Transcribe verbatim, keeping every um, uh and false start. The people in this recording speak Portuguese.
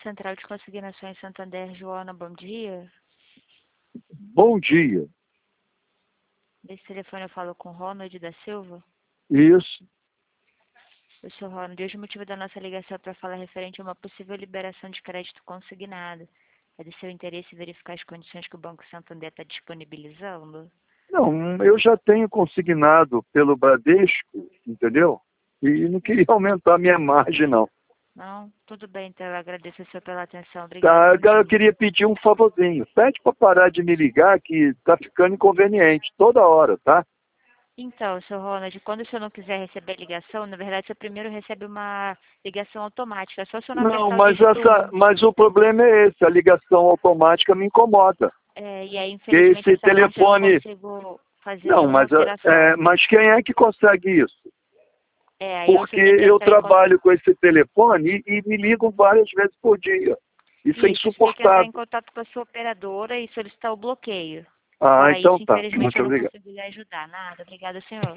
Central de Consignações Santander, Joana, bom dia. Bom dia. Desse telefone eu falo com Ronald da Silva. Isso. Eu sou Ronald. Hoje o motivo da nossa ligação é para falar referente a uma possível liberação de crédito consignado. É de seu interesse verificar as condições que o Banco Santander está disponibilizando? Não, eu já tenho consignado pelo Bradesco, entendeu? E não queria aumentar a minha margem, não. Não? Tudo bem, então eu agradeço a sua pela atenção. Obrigada. Tá, agora eu queria pedir um favorzinho. Pede para parar de me ligar que tá ficando inconveniente toda hora, tá? Então, seu Ronald, quando o senhor não quiser receber ligação, na verdade, o senhor primeiro recebe uma ligação automática. É só o senhor não Não, apertar o mas, dígito essa, um. mas o problema é esse, a ligação automática me incomoda. É, e aí, Que infelizmente, esse essa parte eu não telefone... consigo fazer Não, nenhuma mas, é, alteração. mas quem é que consegue isso? É, aí o Porque senhor tem que eu entrar em contato. trabalho com esse telefone e, e me ligam várias vezes por dia. Isso é Isso, você tem que entrar em insuportável. contato com a sua operadora e solicitar o bloqueio. Ah, Fora então isso, tá. infelizmente, Muito eu não obrigado. consigo lhe ajudar. Nada. Obrigada, senhor.